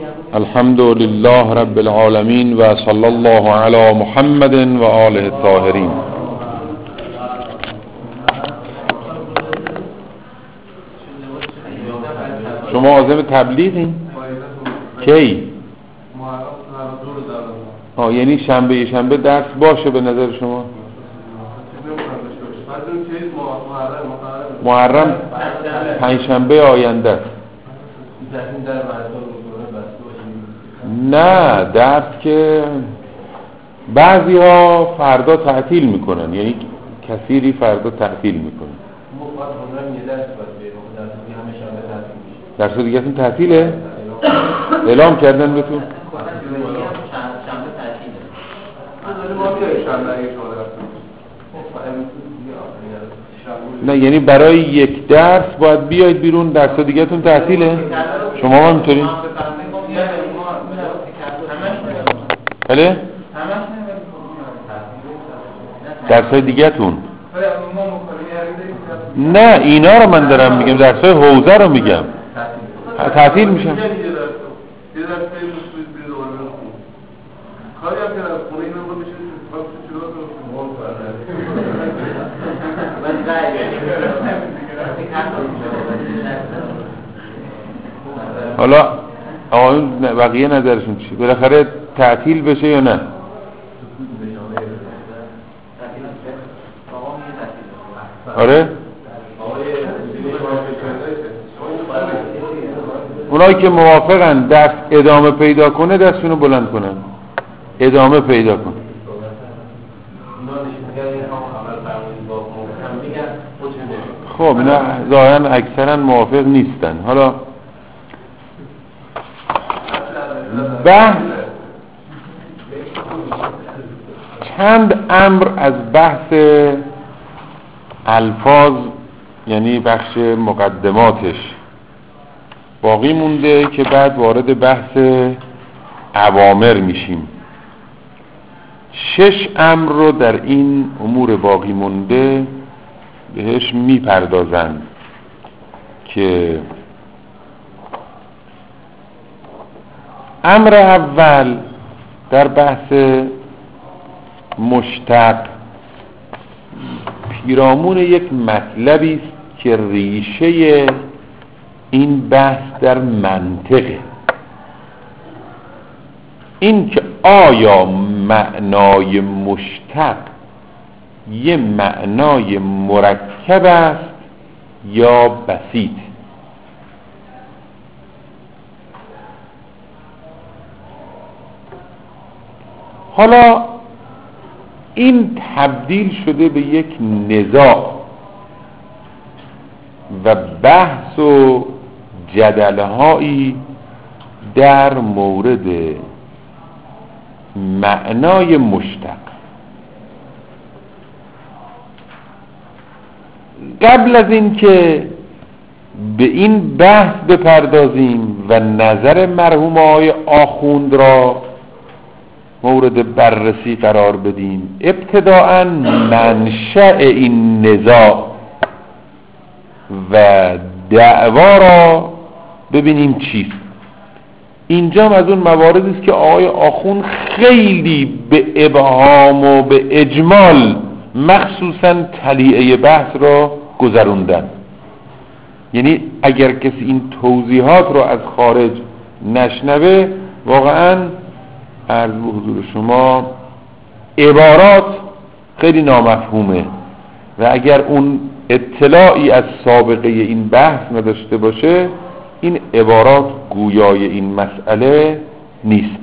الحمد لله رب العالمين و صلی الله علی محمد و آله الطاهرین. شما عازم تبلیغین؟ کی؟ یعنی شنبه درس باشه به نظر شما؟ محرم پنجشنبه آینده است. نه درس که بعضی ها فردا تعطیل میکنن، یعنی کثیری فردا تعطیل میکنن. درس دیگه تون تعطیله؟ اعلام کردن بهتون؟ نه یعنی برای یک درس باید بیاید بیرون، درس دیگه تون تعطیله؟ شما هم همینطوری؟ بله؟ درسای دیگه تون؟ نه اینا رو من دارم میگم، درسای حوزه رو میگم. تعطیل میشم. حالا آقایون بقیه نظرشون چی؟ بالاخره تعطیل بشه یا نه؟ آره؟ اونایی که موافقن درس ادامه پیدا کنه دستشونو بلند کنن. ادامه پیدا کن. خب اینا ظاهرا اکثرا موافق نیستن. حالا بحث چند امر از بحث الفاظ، یعنی بخش مقدماتش باقی مونده که بعد وارد بحث اوامر میشیم. 6 امر رو در این امور باقی مونده بهش میپردازند که امر اول در بحث مشتق پیرامون یک مطلبی است که ریشه این بحث در منطقه. این که آیا معنای مشتق یه معنای مرکب است یا بسیط. حالا این تبدیل شده به یک نزاع و بحث و جدلهایی در مورد معنای مشتق. قبل از این که به این بحث بپردازیم و نظر مرحوم آقای آخوند را مورد بررسی قرار بدیم، ابتداءً منشأ این نزاع و دعوا را ببینیم چیست. اینجا از اون مواردی است که آقای آخوند خیلی به ابهام و به اجمال مخصوصاً تلیعه بحث را گذروندن. یعنی اگر کسی این توضیحات را از خارج نشنوه، واقعاً عرض به حضور شما عبارات خیلی نامفهومه و اگر اون اطلاعی از سابقه این بحث نداشته باشه، این عبارات گویای این مسئله نیست.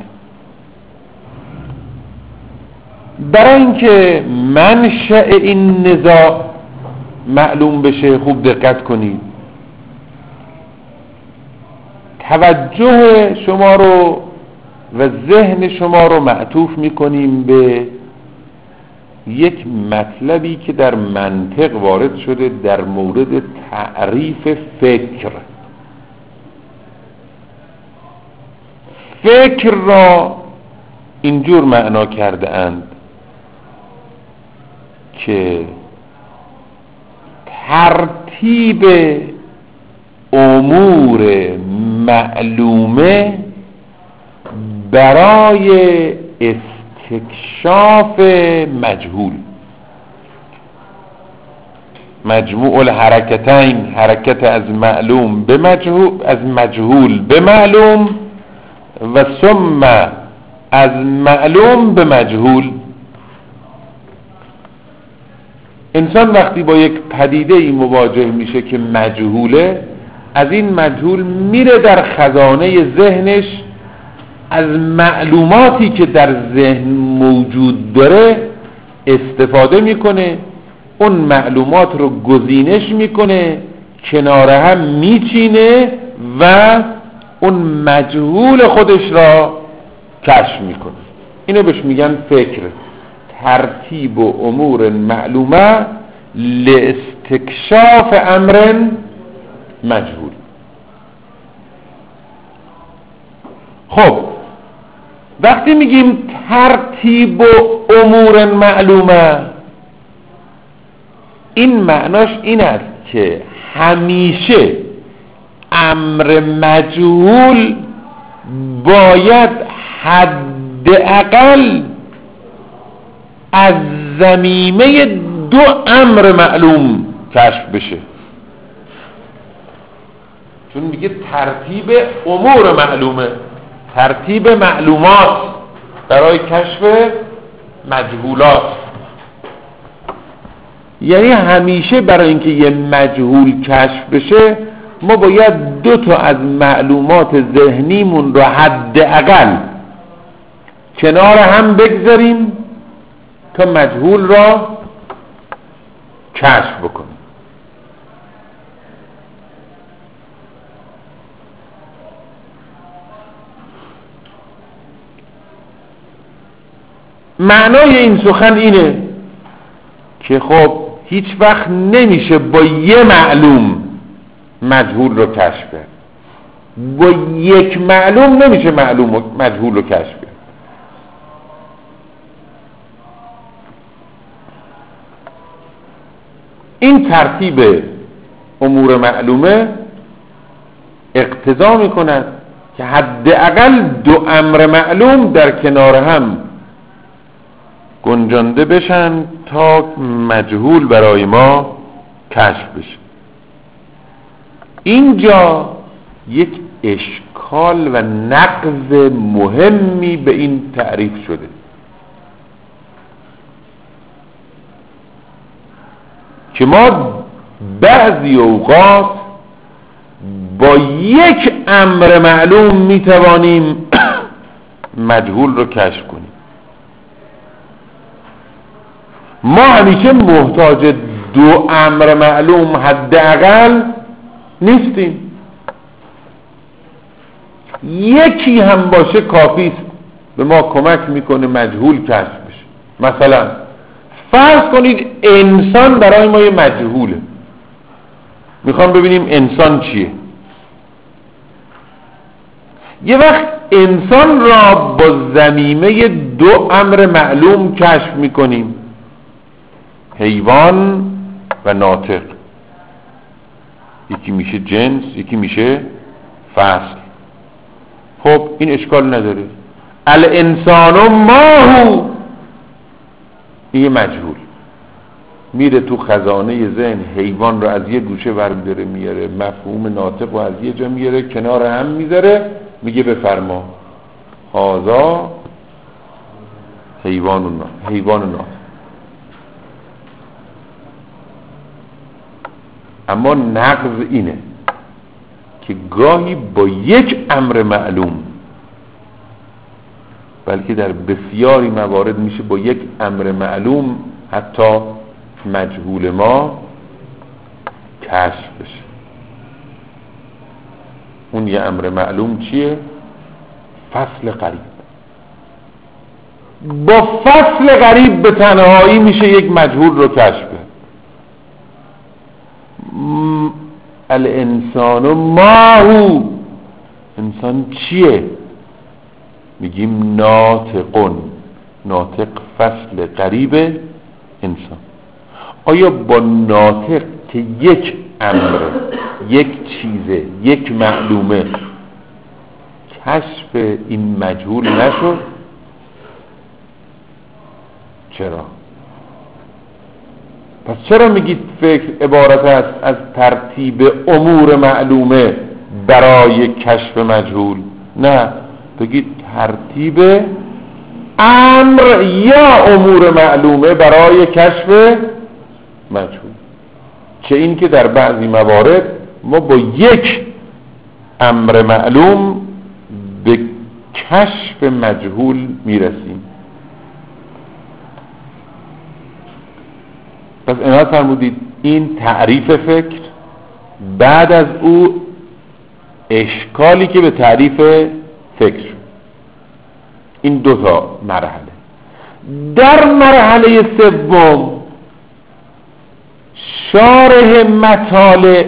برای اینکه منشأ این نزاع معلوم بشه خوب دقت کنید. توجه شما رو و ذهن شما رو معطوف میکنیم به یک مطلبی که در منطق وارد شده در مورد تعریف فکر. فکر را اینجور معنا کرده اند که ترتیب امور معلومه برای استکشاف مجهول. مجموع الحرکتین، حرکت از معلوم به مجهول، از مجهول به معلوم، و ثم از معلوم به مجهول. انسان وقتی با یک پدیده ای مواجه میشه که مجهوله، از این مجهول میره در خزانه ذهنش، از معلوماتی که در ذهن موجود داره استفاده میکنه، اون معلومات رو گزینش میکنه، کنار هم میچینه و اون مجهول خودش را کشف میکنه. اینو بهش میگن فکر. ترتیب امور معلومه لاستکشاف امر مجهول. خب وقتی میگیم ترتیب امور معلومه، این معناش این است که همیشه امر مجهول باید حداقل از ضمیمه دو امر معلوم کشف بشه. چون میگه ترتیب امور معلومه، ترتیب معلومات برای کشف مجهولات. یعنی همیشه برای اینکه یه مجهول کشف بشه ما باید دو تا از معلومات ذهنیمون رو حداقل کنار هم بگذاریم تا مجهول را کشف بکنیم. معنای این سخن اینه که خب هیچ وقت نمیشه با یه معلوم مجهول رو کشف کرد، با یک معلوم نمیشه مجهول رو کشف کرد. این ترتیب امور معلومه اقتضا میکند که حداقل دو امر معلوم در کنار هم گنجانده بشن تا مجهول برای ما کشف بشه. اینجا یک اشکال و نقض مهمی به این تعریف شده که ما بعضی اوقات با یک امر معلوم میتوانیم مجهول رو کشف کنیم. ما همیشه محتاج دو امر معلوم حداقل نیستیم، یکی هم باشه کافی است به ما کمک میکنه مجهول کشف بشه. مثلا فرض کنید انسان برای ما یه مجهوله، میخوام ببینیم انسان چیه. یه وقت انسان را با ضمیمه دو امر معلوم کشف میکنیم، حیوان و ناطق. یکی میشه جنس، یکی میشه فصل. خب این اشکال نداره. الانسان ما هو، این مجهول میره تو خزانه ذهن، حیوان رو از یه گوشه برمی‌داره میاره، مفهوم ناطق رو از یه جا میاره کنار هم میذاره، میگه بفرما هذا حیوان ناطق. اما نقض اینه که گاهی با یک امر معلوم، بلکه در بسیاری موارد میشه با یک امر معلوم حتی مجهول ما کشف بشه. اون یه امر معلوم چیه؟ فصل قریب. با فصل قریب به تنهایی میشه یک مجهول رو کشف کرد. الانسان ما هو، انسان چیه؟ میگیم ناطقون. ناطق فصل قریب انسان. آیا با ناطق که یک امر، یک چیزه، یک معلومه کشف این مجهول نشد؟ چرا؟ پس چرا میگید فکر عبارت است از ترتیب امور معلومه برای کشف مجهول؟ نه، بگید ترتیب امر یا امور معلومه برای کشف مجهول. چه این که در بعضی موارد ما با یک امر معلوم به کشف مجهول میرسیم. پس عنایت فرمودید این تعریف فکر، بعد از او اشکالی که به تعریف فکر شد. این دو تا مرحله. در مرحله سوم شارح مطالع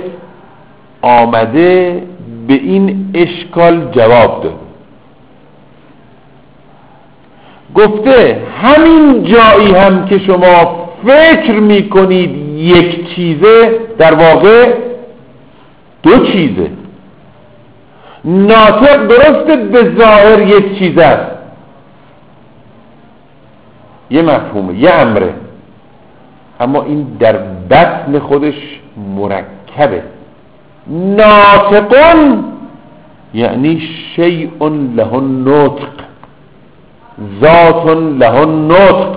آمده به این اشکال جواب داد. گفته همین جایی هم که شما فکر میکنید یک چیزه، در واقع دو چیزه. ناطق درسته به ظاهر یک چیز است، یه مفهومه، یه امره، اما این در بطن خودش مرکبه. ناطقون یعنی شیء له نطق، ذات له نطق.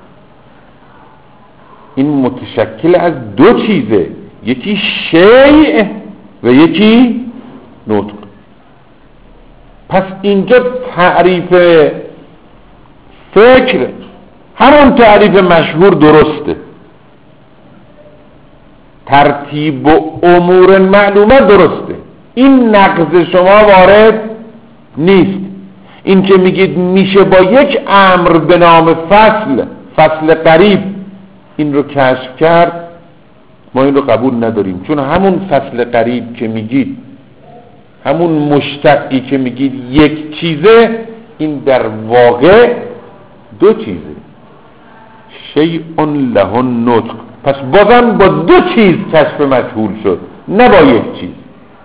این متشکل از دو چیزه، یکی شیء و یکی نطق. پس اینجا تعریف فکر همون تعریف مشهور درسته. ترتیب و امور معلومه درسته، این نقض شما وارد نیست. این که میگید میشه با یک امر به نام فصل قریب این رو کشف کرد، ما این رو قبول نداریم، چون همون فصل قریب که میگید، همون مشتقی که میگید یک چیزه، این در واقع دو چیزه. شیء له نطق. پس بازم با دو چیز کشف مجهول شد، نه با یک چیز.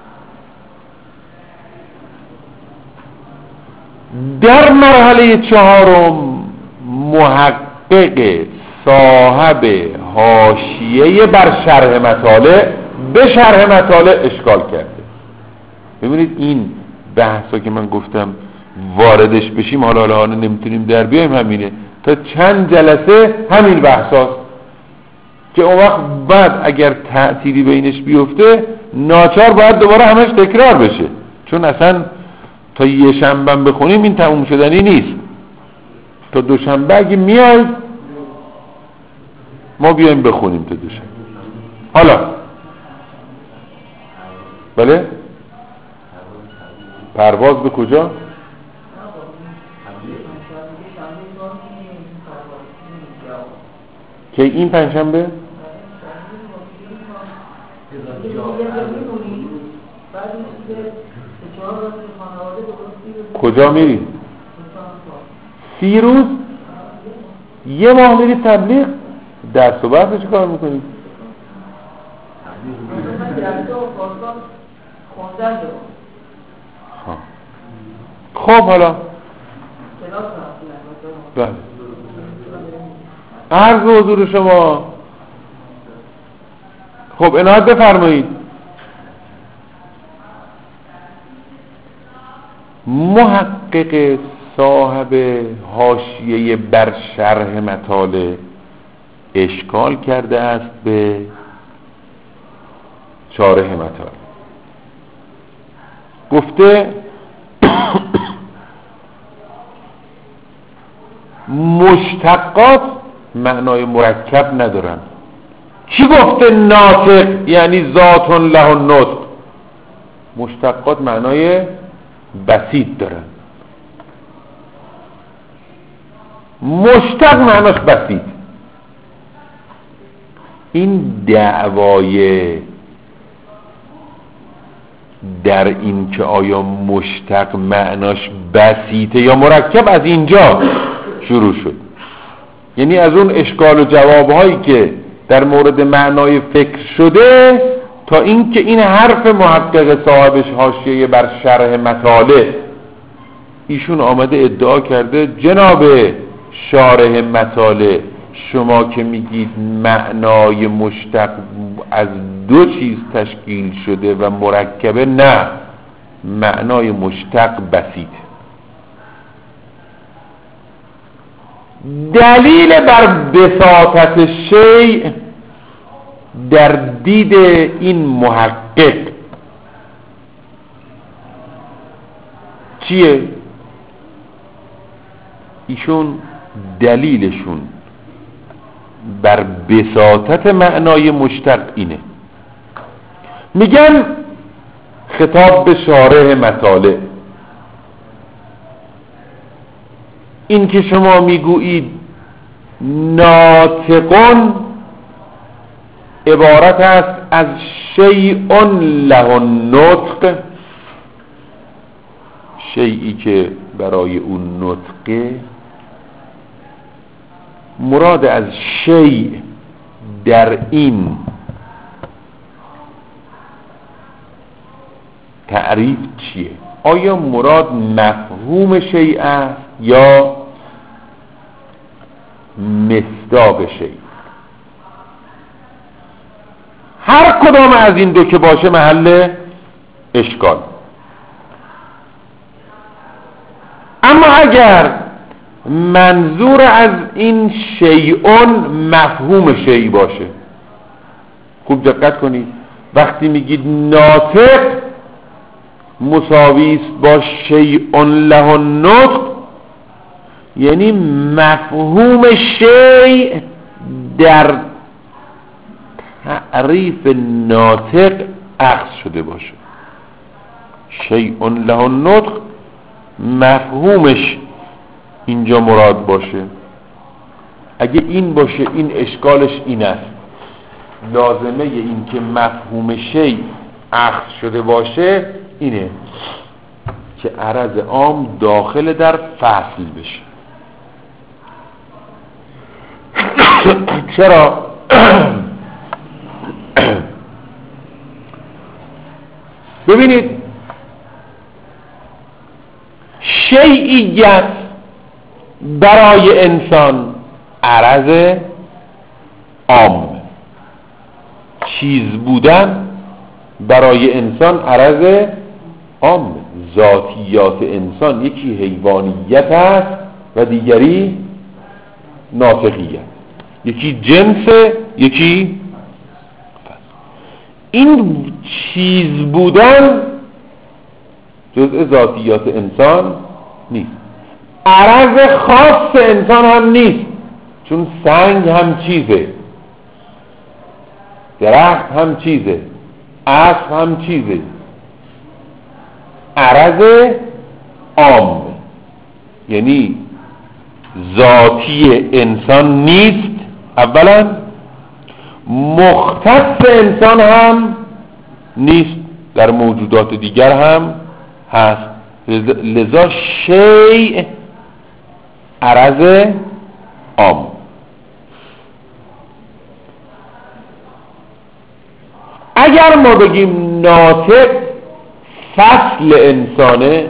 در مرحله چهارم محقق صاحب حاشیه بر شرح مطالع به شرح مطالع اشکال کرده. ببینید این بحثا که من گفتم واردش بشیم، حالا نمیتونیم در بیایم، همینه تا چند جلسه همین بحثاست که اون وقت بعد اگر تأثیری بینش بیفته ناچار باید دوباره همش تکرار بشه، چون اصلا تا یه شنبه بخونیم این تموم شدنی نیست. تا دوشنبه اگه میاید ما بیایم بخونیم تا دوشنبه. حالا بله پرواز به کجا؟ که این پنجشنبه؟ کجا میری؟ 30 روز؟ یه ماه میری تبلیغ؟ درس و بحث چه کار میکنی؟ خب حالا بله عرض حضور شما. خب عنایت بفرمایید. محقق صاحب حاشیه بر شرح مطالع اشکال کرده است به شارح مطالع. گفته مشتقات معنای مرکب ندارن. کی گفته ناطق یعنی ذات له نطق؟ مشتقات معنای بسیط دارن. مشتق معناش بسیط. این دعوای در این که آیا مشتق معناش بسیطه یا مرکب از اینجا شروع شد. یعنی از اون اشکال و جوابهایی که در مورد معنای فکر شده تا این که این حرف محقق صاحبش حاشیه بر شرح مطالع ایشون آمده ادعا کرده جناب شارح مطالع، شما که میگید معنای مشتق از دو چیز تشکیل شده و مرکبه، نه، معنای مشتق بسیط. دلیل بر بساطت شیء در دید این محقق چیه؟ ایشون دلیلشون بر بساطت معنای مشتق اینه، میگن خطاب به شارح مطالع، این که شما میگویید ناطقون عبارت است از شیء له النطق، شیئی که برای اون نطقه. مراد از شیء در این تعریف چیه؟ آیا مراد مفهوم شیء است یا مصداق شیء؟ هر کدام از این دو که باشه محل اشکال. اما اگر منظور از این شیء مفهوم شیء باشه، خوب دقت کنید، وقتی میگید ناطق مساوی است با شیء له النطق، یعنی مفهوم شیء در تعریف ناطق اخذ شده باشه. شیء له النطق مفهومش اینجا مراد باشه. اگه این باشه، این اشکالش این است، لازمه این که مفهوم شیء اخذ شده باشه اینه که عرض عام داخل در فصل بشه. چرا؟ ببینید، شیعیت برای انسان عرض عام، چیز بودن برای انسان عرض عام. ذاتیات انسان یکی حیوانیت است و دیگری ناطقیت، یکی جنس، یکی این چیز بودن جزء ذاتیات انسان نیست، عرض خاص انسان هم نیست، چون سنگ هم چیزه، درخت هم چیزه، اسب هم چیزه، عرض عام یعنی ذاتی انسان نیست اولا، مختص انسان هم نیست، در موجودات دیگر هم هست. لذا شیء عرض عام. اگر ما بگیم ناطق فصل انسانه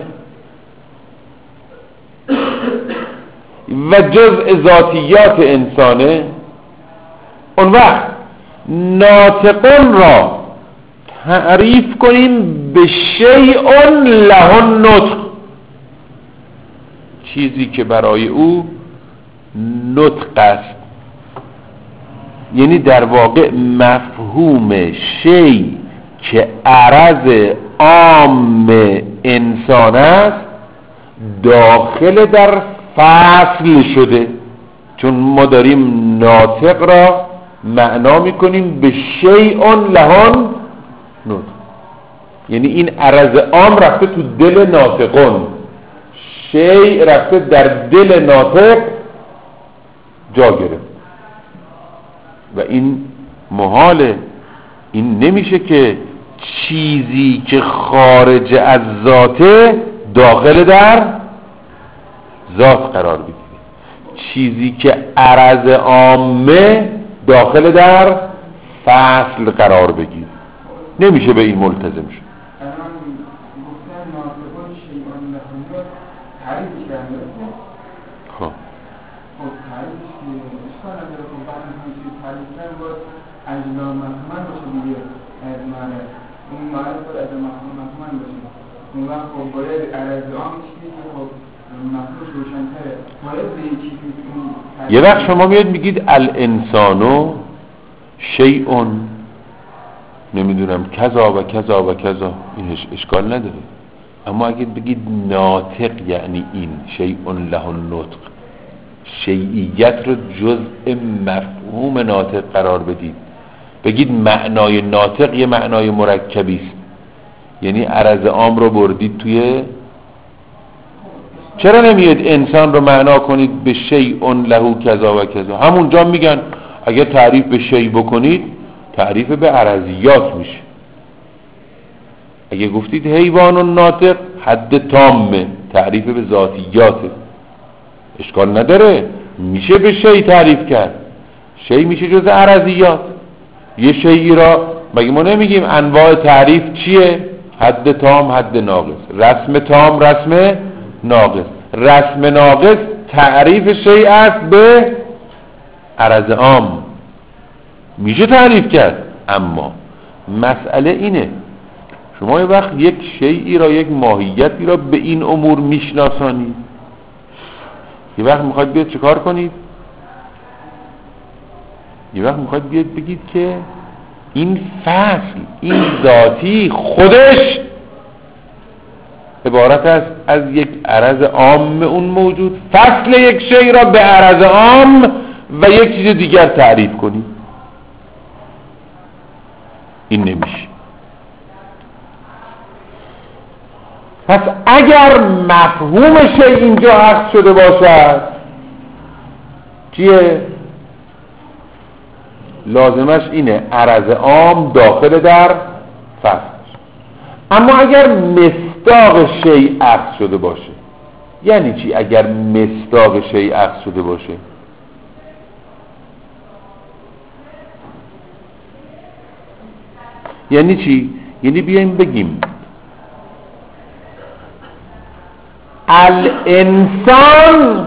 و جزء ذاتیات انسانه، اون وقت ناطقون را تعریف کنیم به شیء له النطق، چیزی که برای او نطق است، یعنی در واقع مفهوم شیء که عرض عام انسان است داخل در فصل شده، چون ما داریم ناطق را معنا میکنیم به شیء له نطق، یعنی این عرض عام رفته تو دل ناطقون، شیء رفته در دل ناطق جا گرفت و این محاله. این نمیشه که چیزی که خارج از ذاته داخل در ذات قرار بگیره، چیزی که عرض عامه داخل در فصل قرار بگیره، نمیشه به این ملتزم شد. تعریفش کردن خب تعریفش که اشکال نداره که بعد از این چیز تعریف کردن باید اجلا مفهومن باشه دیگه معنی اون معنی باید اجلا مفهومن باشه اون وقت خب باید عرض عام چیزی که خب مفهومش روشن‌تره باید به یک چیزی یه وقت شما میاد میگید الانسانو شیء نمیدونم کذا و کذا و کذا، این اشکال نداره. اما اگه بگید ناطق یعنی این شیء له النطق، شیعیت رو جزء مفهوم ناطق قرار بدید، بگید معنای ناطق یه معنای مرکبی است، یعنی عرض عام رو بردید توی. چرا نمیاد انسان رو معنا کنید به شیء له کذا و کذا؟ همونجا میگن اگه تعریف به شیء بکنید تعریف به عرضیات میشه. اگه گفتید حیوان و ناطق حد تامه، تعریف به ذاتیاته، اشکال نداره، میشه به شیء تعریف کرد. شیء میشه جز عرضیات. یه شیئی را مگه ما نمیگیم انواع تعریف چیه؟ حد تام، حد ناقص، رسم تام، رسم ناقص. رسم ناقص تعریف شیء است به عرض عام، میشه تعریف کرد. اما مسئله اینه شما یه وقت یک شیئی را، یک ماهیتی را به این امور میشناسانید، یه وقت میخواید بیاد چه کار کنید؟ یه وقت میخواید بیاد بگید که این فصل، این ذاتی خودش عبارت است از یک عرض عام اون موجود، فصل یک شیء را به عرض عام و یک چیز دیگر تعریف کنید. این نمیشه. پس اگر مفهوم شیء اینجا عکس شده باشد چیه؟ لازمش اینه عرض عام داخل در فصل. اما اگر مصداق شیء عکس شده باشه، یعنی چی اگر مصداق شیء عکس شده باشه؟ یعنی چی؟ یعنی بیایم بگیم الانسان،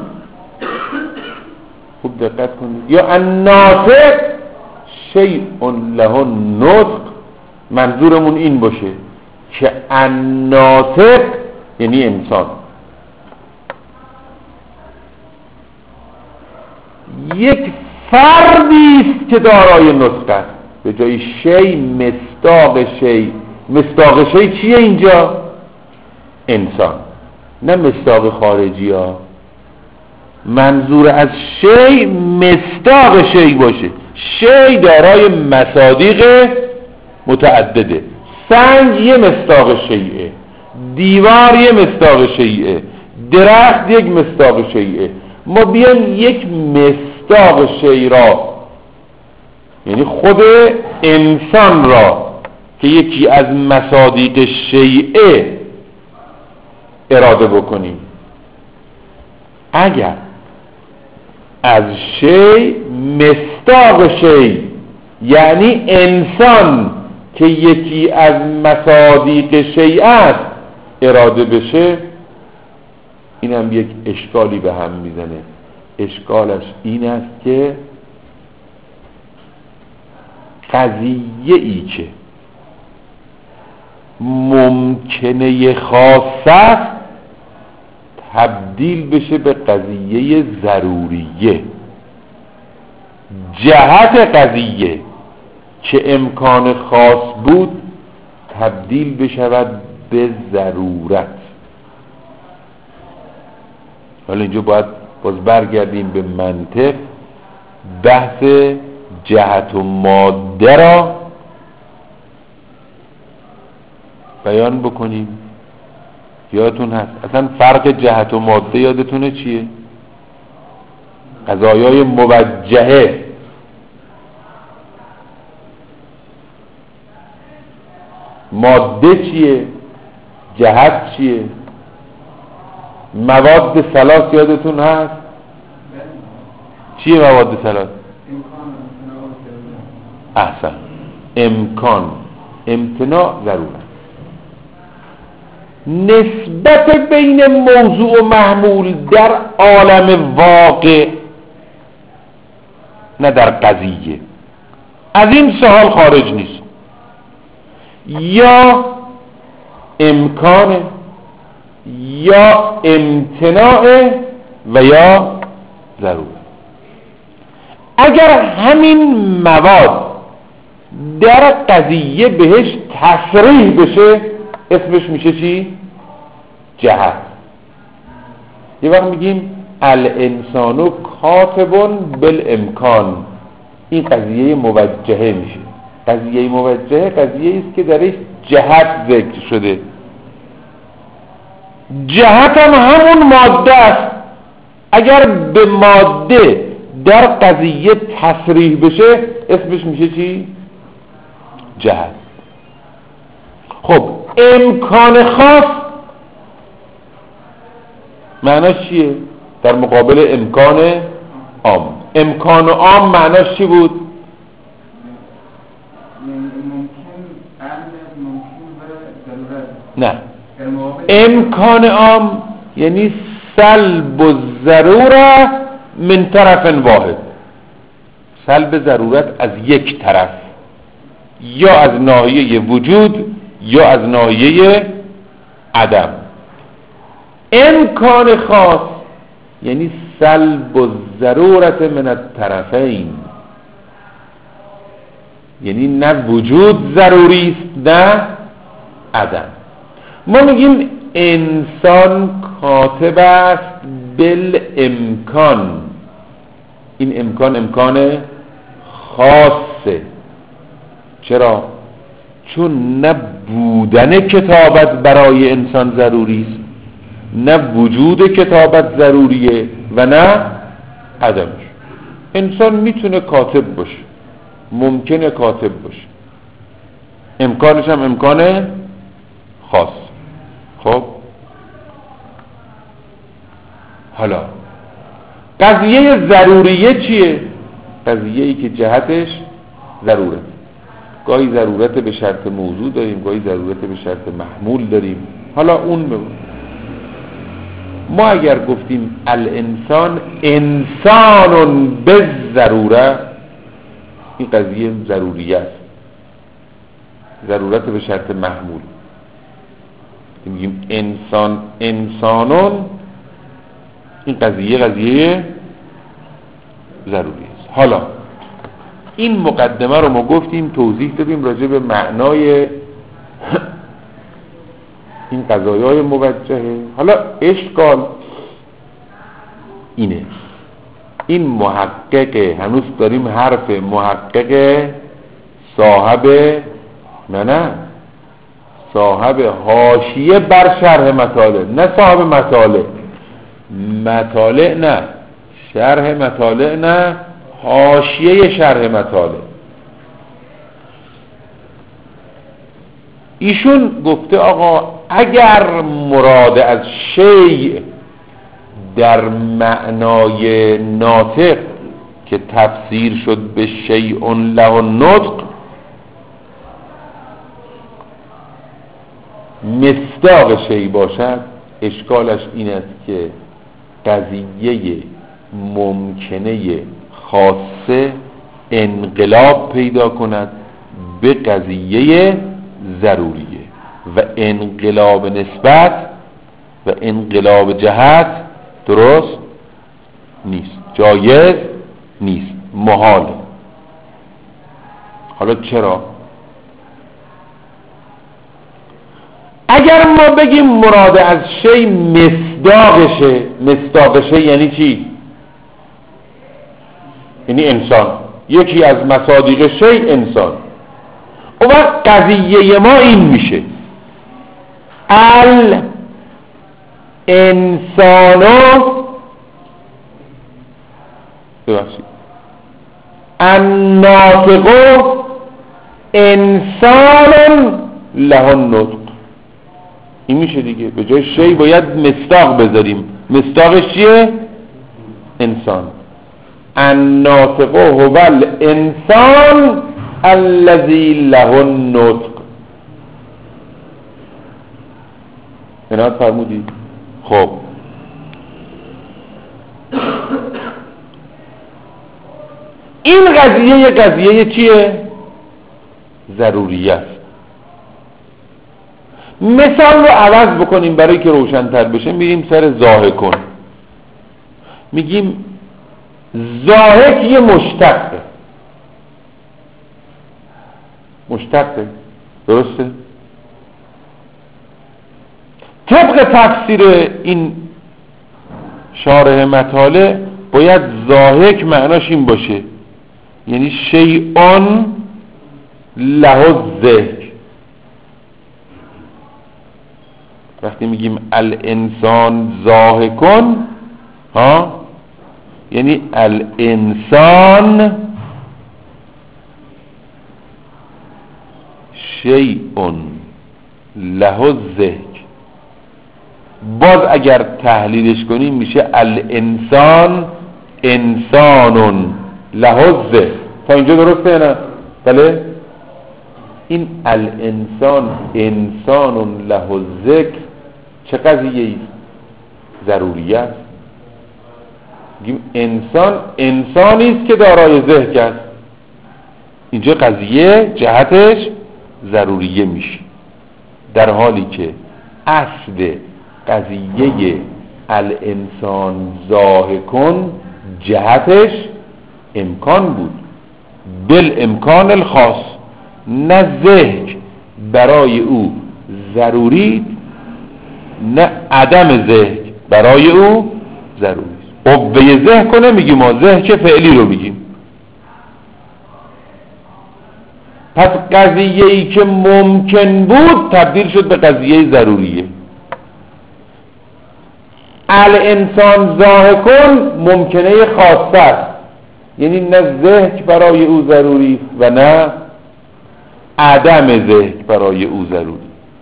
خوب دقت کنید، یا الناطق شیء له النطق، منظورمون این باشه که الناطق یعنی انسان یک فردی است که دارای نطق است. به جای شیء مصداق شیء، مصداق شیء چیه اینجا؟ انسان، نه مصداق خارجی ها. منظور از شیء مصداق شیء باشه. شیء دارای مصادیق متعدده. سنگ یه مصداق شیء، دیوار یه مصداق شیء، درخت یک مصداق شیء. ما بیان یک مصداق شیء را، یعنی خود انسان را که یکی از مصادیق شیء اراده بکنیم. اگر از شیء مصداق شیء یعنی انسان که یکی از مصادیق شیء است اراده بشه، این هم یک اشکالی به هم میزنه. اشکالش این است که قضیه ای که ممکنه خاصه تبدیل بشه به قضیه ضروریه. جهت قضیه که امکان خاص بود تبدیل بشود به ضرورت. حالا اینجا باید باز برگردیم به منطق، بحث جهت و ماده را بیان بکنیم. یادتون هست اصلا فرق جهت و ماده یادتونه چیه؟ قضایای موجهه. ماده چیه؟ جهت چیه؟ مواد ثلاث یادتون هست؟ چیه مواد ثلاث؟ احسن، امکان، امتناع، ضرورت. نسبت بین موضوع و محمول در عالم واقع نه در قضیه از این سوال خارج نیست. یا امکان یا امتناع و یا ضرورت. اگر همین مواد در قضیه بهش تصریح بشه اسمش میشه چی؟ جهت. یه وقت میگیم الانسان کاتب بالامکان، این قضیه موجهه میشه. قضیه موجهه قضیه است که درش جهت ذکر شده. جهت هم همون ماده است. اگر به ماده در قضیه تصریح بشه اسمش میشه چی؟ جهت. خب امکان خاص معناش چیه؟ در مقابل امکان عام. امکان عام معناش چی بود؟ نه، امکان عام یعنی سلب الضروره من طرف واحد، سلب ضرورت از یک طرف، یا از ناحیه وجود یا از ناحیه عدم. امکان خاص یعنی سلب الضرورت من الطرفین، یعنی نه وجود ضروری است نه عدم. ما میگیم انسان کاتب است بالامکان. این امکان امکان خاصه. چرا؟ چون نه بودن کتابت برای انسان ضروری است، نه وجود کتابت ضروریه و نه عدمش. انسان میتونه کاتب باشه، ممکنه کاتب باشه، امکانش هم امکان خاص. خب حالا قضیه ضروریه چیه؟ قضیه‌ای که جهتش ضرورت. گاهی ضرورت به شرط موضوع داریم، گاهی ضرورت به شرط محمول داریم. حالا اون ما اگر گفتیم الانسان انسان به ضروره، این قضیه ضروریه است، ضرورت به شرط محمول. میگیم انسان انسانون، این قضیه ضروری است. حالا این مقدمه رو ما گفتیم، توضیح دادیم راجع به معنای این قضایای موجهه. حالا اشکال اینه، این محقق، هنوز داریم حرف محقق صاحب صاحب حاشیه بر شرح مطالع، نه صاحب مطالع نه، شرح مطالع نه، حاشیه شرح مطالع. ایشون گفته آقا اگر مراد از شیء در معنای ناطق که تفسیر شد به شیء له النطق مصداق شیء باشد، اشکالش این است که قضیه ممکنه خاصه انقلاب پیدا کند به قضیه ضروریه و انقلاب نسبت و انقلاب جهت درست نیست، جایز نیست، محاله. حالا چرا؟ اگر ما بگیم مراد از شی مصداقشه یعنی چی؟ یعنی انسان، یکی از مصادیق شی انسان. اون وقت قضیه ما این میشه الانسانو الناطقو انسان له النطق. این میشه دیگه، به جای شی باید مصداق بذاریم. مصداقش چیه؟ انسان. الناطق هو الانسان الذي له النطق. عنایت فرمودید؟ خب این قضیه چیه؟ ضروری است. مثال رو عوض بکنیم برای که روشن‌تر بشه. میریم سر ضاحکون، میگیم ضاحک یه مشتقه، درسته؟ طبق تفسیر این شارح مطالع باید ضاحک معناش این باشه، یعنی شیئون له الضحک. وقتی میگیم الانسان ضاحکون، یعنی الانسان شیئون له الضحک. باز اگر تحلیلش کنیم میشه الانسان انسان له الضحک. تا اینجا درسته نه؟ بله. این الانسان انسان له الضحک چه قضیه است؟ ضروری است. میگیم انسان انسانی است که دارای ضحک است. اینجا قضیه جهتش ضروریه میشه، در حالی که اصل قضیه الانسان ضاحکون جهتش امکان بود، بالامکان الخاص، نه ضحک برای او ضروری، نه عدم ضحک برای او ضروری. قوه ضحک کنه میگیم ما ضحک فعلی رو میگیم. پس قضیه ای که ممکن بود تبدیل شد به قضیه ضروریه. الانسان ضاحکون ممکنه خاصه است، یعنی نه ضحک برای او ضروری و نه عدم ضحک برای او ضروری.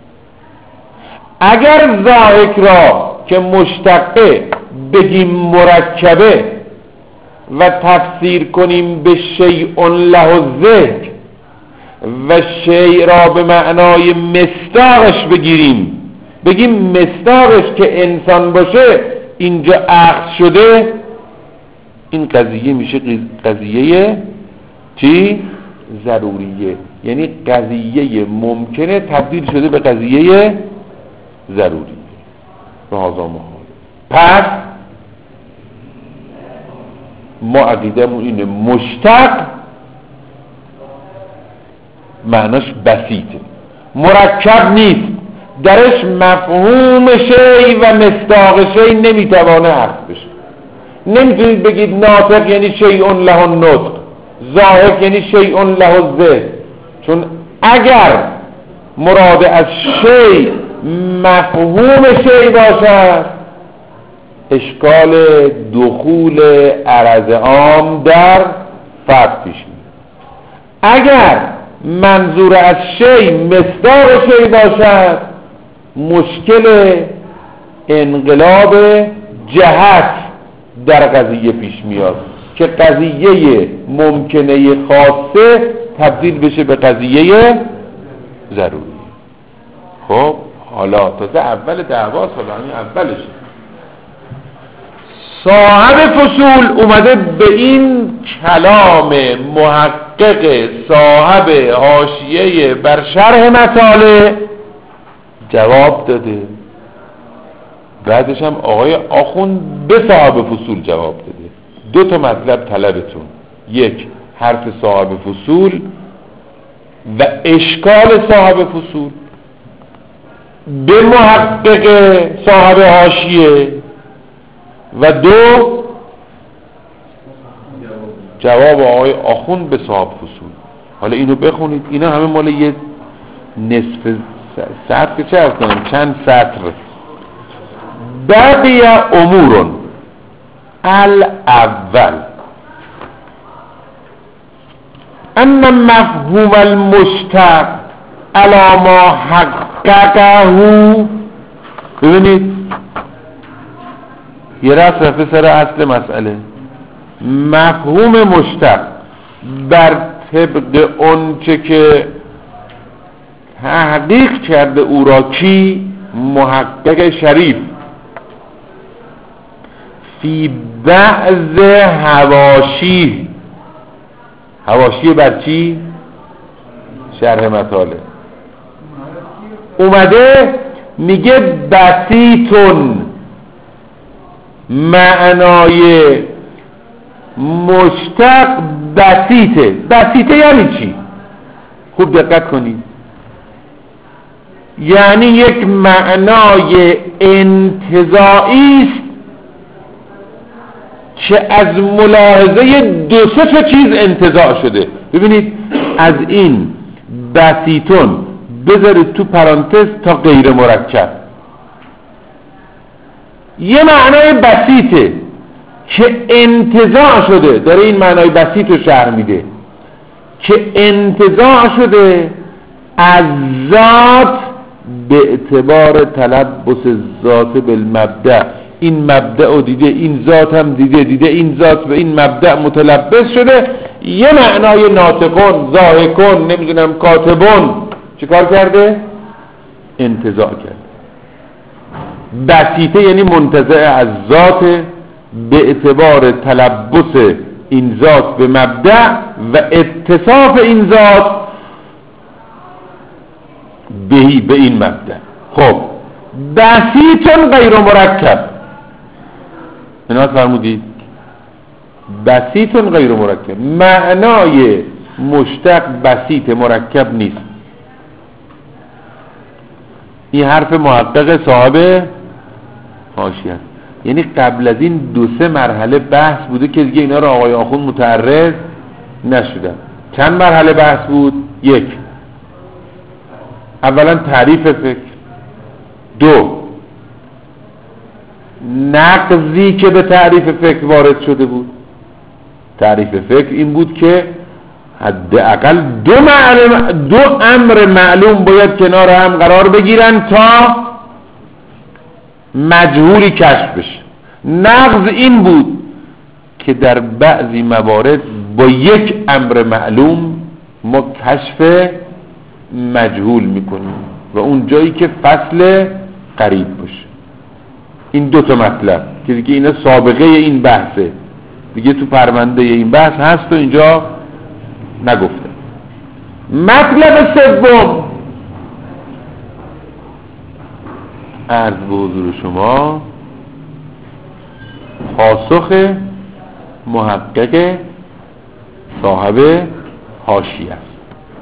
اگر ضاحک را که مشتقه بگیم مرکبه و تفسیر کنیم به شیء له الضحک و شیء را به معنای مصداقش بگیریم، بگیم مصداقش که انسان باشه اینجا اخذ شده، این قضیه میشه قضیه چی؟ ضروریه. یعنی قضیه ممکنه تبدیل شده به قضیه ضروریه. به هذا محال. پس ما عقیدمون اینه مشتق معناش بسیطه، مرکب نیست، درش مفهوم شی و مصداق شی نمیتوانه عکس بشه. نمیتونید بگید ناطق یعنی شیء له النطق، ضاحک یعنی شیء له الضحک، چون اگر مراد از شی مفهوم شی باشد اشکال دخول عرض عام در فرد پیش میاد. اگر منظور از شی مصداق شی باشد مشکل انقلاب جهت در قضیه پیش میاد که قضیه ممکنه خاصه تبدیل بشه به قضیه ضروری. خب حالا تازه اول دعواست، حالا این اولشه. صاحب فصول اومده به این کلام محقق صاحب حاشیه بر شرح مطالع جواب داده. بعدش هم آقای آخوند به صاحب فصول جواب داده. دو تا مطلب طلبتون، یک حرف صاحب فصول و اشکال صاحب فصول، به محقق صاحب حاشیه، و دو جواب آقای آخوند به صاحب فصول. حالا اینو بخونید، اینا همه مال یه نصف سطر که چه ارز کنم چند سطر. بقی امورون الاول ان مفهوم المشتق علی ما حققه. ببینید یه رفت سر اصل مسئله. مفهوم مشتق بر طبق اون چه که تحقیق کرده او را کی؟ محقق شریف فی بعض حواشی بر چی؟ شرح مطالب اومده میگه بسیطون معنای مشتق بسیطه یعنی چی؟ خوب دقت کنید. یعنی یک معنای انتزاعی است که از ملاحظه دو سه چیز انتزاع شده. ببینید از این بسیطون بذارید تو پرانتز تا غیر مرکب. یه معنای بسیطه که انتزاع شده، داره این معنای بسیط رو شرح میده که انتزاع شده از ذات به اعتبار تلبس ذات بالمبدأ. این مبدأ رو دیده، این ذات هم دیده این ذات به این مبدأ متلبس شده. یه معنای ناطقون، ضاحکون، نمیدونم کاتبون چه کار کرده؟ انتزاع کرده. بسیطه یعنی منتزع از ذات به اعتبار تلبس این ذات به مبدأ و اتصاف این ذات به این مبدأ. خب بسیطون غیر مرکب، اینا فرمودید بسیطون غیر مرکب، معنای مشتق بسیط مرکب نیست. این حرف محقق صاحب حاشیه. یعنی قبل از این 2-3 مرحله بحث بوده که دیگه اینا رو آقای آخوند متعرض نشدن. چند مرحله بحث بود؟ 1 اولا تعریف فکر، 2 نقضی که به تعریف فکر وارد شده بود. تعریف فکر این بود که حداقل 2 امر معلوم باید کنار هم قرار بگیرن تا مجهولی کشف بشه. نقض این بود که در بعضی موارد با 1 امر معلوم ما کشف مجهول میکنیم و اون جایی که فصل قریب باشه. این 2 مطلب که دیگه اینا سابقه این بحثه دیگه، تو پرونده این بحث هست و اینجا نگفته. مطلب سوم عرض به حضور شما پاسخ محقق صاحب حاشیه است.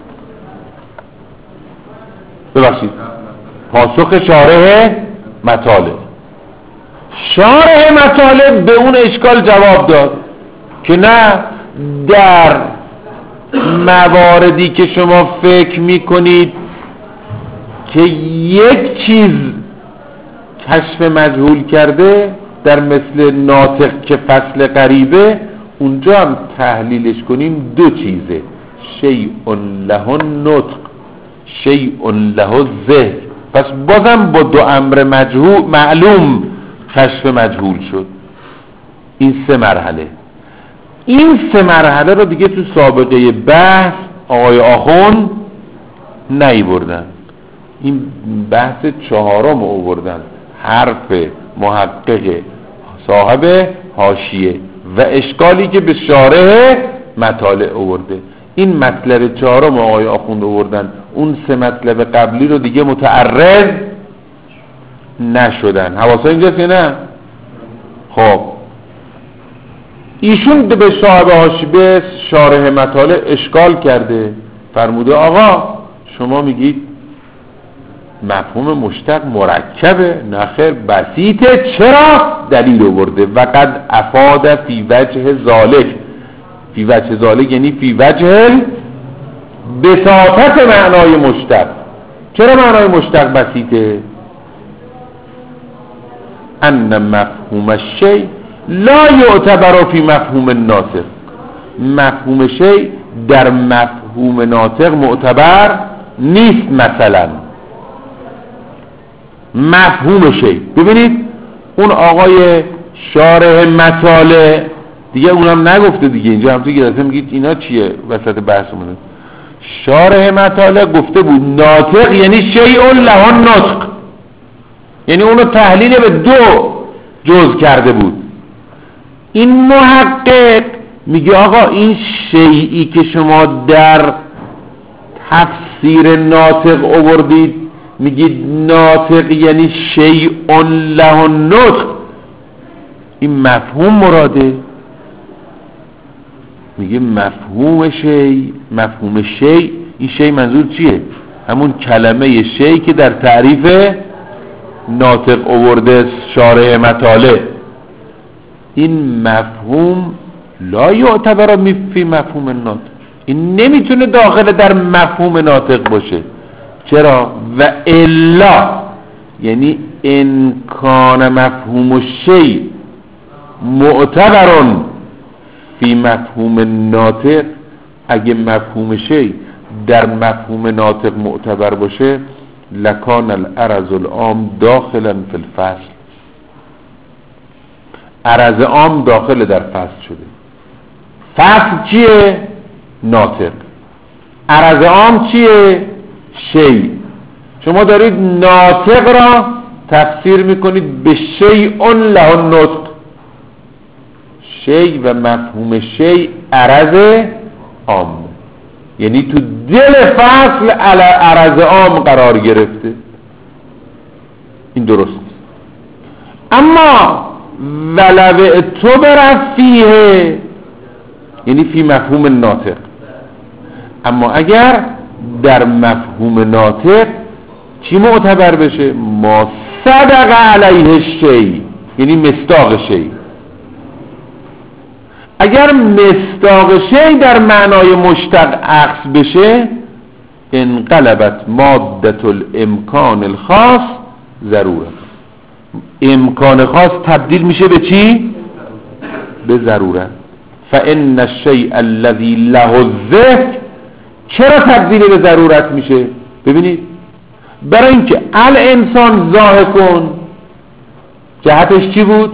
ببخشید پاسخ شارح مطالب. شارح مطالب به اون اشکال جواب داد که نه، در مواردی که شما فکر میکنید که یک چیز کشف مجهول کرده، در مثل ناطق که فصل قریبه، اونجا هم تحلیلش کنیم 2 چیزه، شیء له نطق، شیء له ذهن. پس بازم با 2 امر مجهول معلوم کشف مجهول شد. این 3 مرحله. این 3 مرحله رو دیگه تو سابقه بحث آقای آخوند نیاوردن. این بحث 4م آوردن، حرف محقق صاحب حاشیه و اشکالی که به شارح مطالب آورده. این مطلب 4م آقای آخوند آوردن. اون 3 مطلب قبلی رو دیگه متعرض نشدن. حواسا اینجاست یا نه؟ خب ایشون به صاحب حاشیه شارح مطالب اشکال کرده، فرموده آقا شما میگید مفهوم مشتق مرکبه، نخیر بسیطه. چرا؟ دلیل آورده و قد افاد فی وجه ذالک. فی وجه ذالک یعنی فی وجه بساطت معنای مشتق. چرا معنای مشتق بسیطه؟ ان مفهوم الشیء لا یعتبر فی مفهوم الناطق. مفهوم شیء در مفهوم ناطق معتبر نیست. مثلا مفهوم شیء، ببینید اون آقای شارح مطالب دیگه اونم نگفته دیگه، اینجا هم تو گرفته میگید اینا چیه وسط بحثمونه. شارح مطالب گفته بود ناطق یعنی شیء له نطق، یعنی اونو تحلیل به 2 جزء کرده بود. این محقق میگه آقا این شیئی که شما در تفسیر ناطق آوردید، میگید ناطق یعنی شیء له النطق، این مفهوم مراده؟ میگه مفهوم شیء، این شیء منظور چیه؟ همون کلمه شیء که در تعریف ناطق آورده شارح مطالع. این مفهوم لا یعتبر فی مفهوم ناطق، این نمیتونه داخل در مفهوم ناطق باشه. چرا؟ و الا یعنی ان کان مفهوم الشیء معتبر فی مفهوم ناطق، اگه مفهوم شیء در مفهوم ناطق معتبر باشه لکان العرض العام داخلا فی الفصل، عرض عام داخل در فصل شده. فصل چیه؟ ناطق. عرض عام چیه؟ شیء. شما دارید ناطق را تفسیر میکنید به شیء له النطق، شیء و مفهوم شیء عرض عام، یعنی تو دل فصل عرض عام قرار گرفته. این درست نیست. اما ولو اعتبر فیه یعنی فی مفهوم ناطق، اما اگر در مفهوم ناطق چی معتبر بشه؟ ما صدق علیه شیء، یعنی مصداق شیء. اگر مصداق شیء در معنای مشتق اخذ بشه انقلبت مادة الامکان الخاص ضرورت، امکان خاص تبدیل میشه به چی؟ به ضرورت. فان الشیء الذی له الذکر، چرا تبدیل به ضرورت میشه؟ ببینید، برای اینکه الانسان ضاحکون جهتش چی بود؟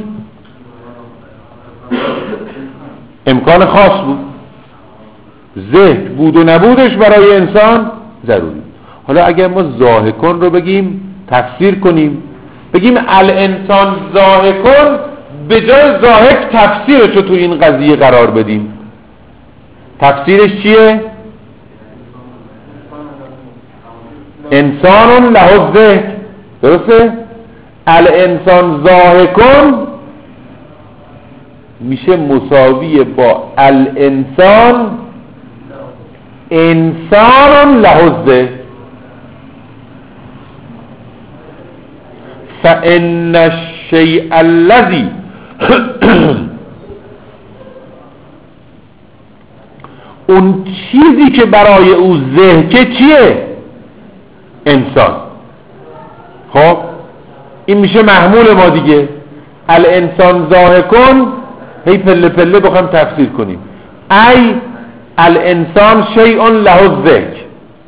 امکان خاص بود، ذکر بود و نبودش برای انسان ضروری. حالا اگر ما ضاحکون رو بگیم تفسیر کنیم، بگیم الانسان ضاحکون، به جای ضاحک تفسیرش رو تو این قضیه قرار بدیم. تفسیرش چیه؟ انسان له الذکر، درسته؟ الانسان ضاحکون میشه مساوی با الانسان انسان له الذکر. فان الشیء الذی اون چیزی که برای او ذکر چیه؟ انسان. خب این میشه محمول ما دیگه. الانسان ضاحکون، هی پله پله بخوام تفسیر کنیم. ای الانسان شیء له الذکر،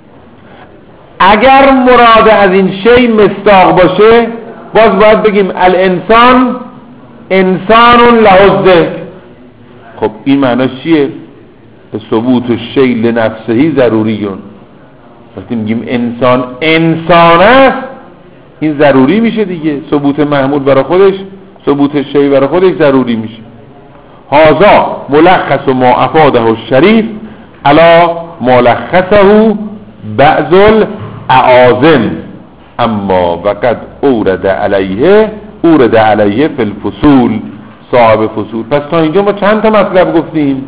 اگر مراد از این شیء مصداق باشه باز باید بگیم الانسان انسان له الذکر. خب این معناش چیه؟ ثبوت الشیء لنفسه ضروریون. وقتی میگیم انسان انسان است، این ضروری میشه دیگه. ثبوت محمول برای خودش، ثبوت شیء برای خودش ضروری میشه. هذا ملخص ما افاده الشریف علی ملخصه بعض الاعاظم اما وقد اورد علیه فی الفصول، صاحب فصول. پس تا اینجا ما چند تا مطلب گفتیم؟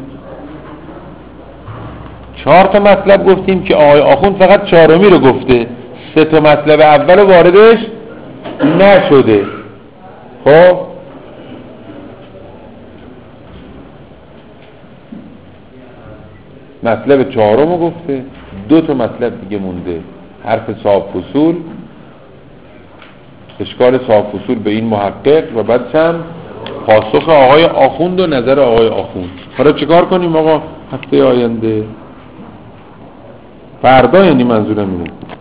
4 تا مطلب گفتیم که آقای آخوند فقط 4می رو گفته، 3 تا مطلب اول واردش نشده. خب مطلب 4 رو گفته، 2 تا مطلب دیگه مونده. حرف صاحب فصول، اشکال صاحب فصول به این محقق، و بعدش هم پاسخ آقای آخوند و نظر آقای آخوند. حالا چیکار کنیم آقا؟ هفته آینده، فردا یعنی منظورم اینه.